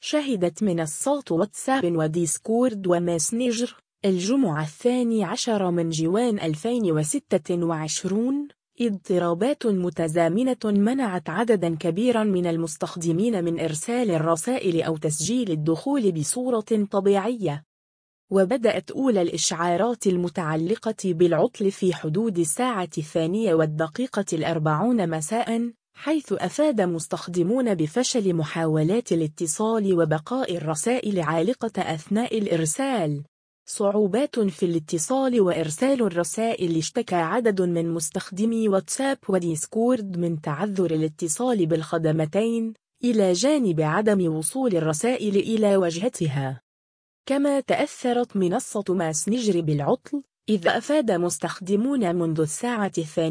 شهدت منصات واتساب وديسكورد وماسنجر الجمعة 12 من جوان 2026 اضطرابات متزامنة منعت عددا كبيرا من المستخدمين من إرسال الرسائل أو تسجيل الدخول بصورة طبيعية. وبدأت أولى الإشعارات المتعلقة بالعطل في حدود الساعة 2:40 مساء، حيث أفاد مستخدمون بفشل محاولات الاتصال وبقاء الرسائل عالقة أثناء الإرسال. صعوبات في الاتصال وإرسال الرسائل. اشتكى عدد من مستخدمي واتساب وديسكورد من تعذر الاتصال بالخدمتين، إلى جانب عدم وصول الرسائل إلى وجهتها. كما تأثرت منصة ماسنجر بالعطل، إذ أفاد مستخدمون منذ الساعة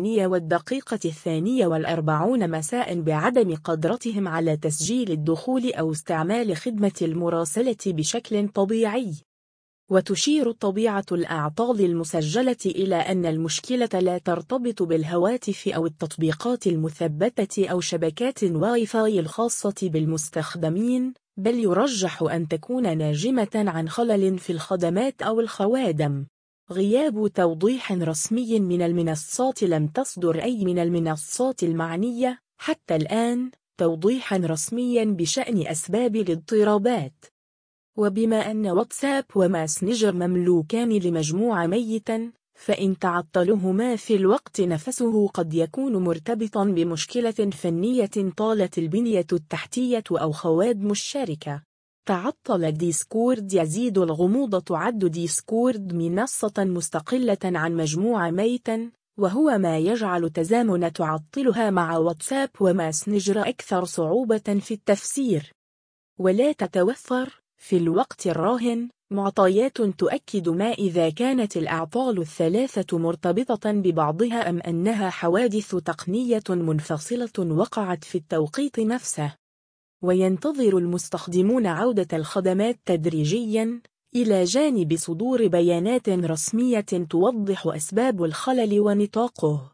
2:42 مساء بعدم قدرتهم على تسجيل الدخول أو استعمال خدمة المراسلة بشكل طبيعي. وتشير طبيعة الأعطال المسجلة إلى أن المشكلة لا ترتبط بالهواتف أو التطبيقات المثبتة أو شبكات واي فاي الخاصة بالمستخدمين، بل يرجح أن تكون ناجمة عن خلل في الخدمات أو الخوادم. غياب توضيح رسمي من المنصات. لم تصدر أي من المنصات المعنية حتى الآن توضيحا رسميا بشأن أسباب الاضطرابات. وبما أن واتساب وماسنجر مملوكان لمجموعة ميتا، فإن تعطلهما في الوقت نفسه قد يكون مرتبطا بمشكلة فنية طالت البنية التحتية أو خوادم الشركة. تعطل ديسكورد. يزيد الغموض. تعد ديسكورد منصة مستقلة عن مجموعة ميتا، وهو ما يجعل تزامن تعطلها مع واتساب وماسنجر أكثر صعوبة في التفسير. ولا تتوفر في الوقت الراهن معطيات تؤكد ما إذا كانت الأعطال الثلاثة مرتبطة ببعضها أم أنها حوادث تقنية منفصلة وقعت في التوقيت نفسه. وينتظر المستخدمون عودة الخدمات تدريجيا، إلى جانب صدور بيانات رسمية توضح أسباب الخلل ونطاقه.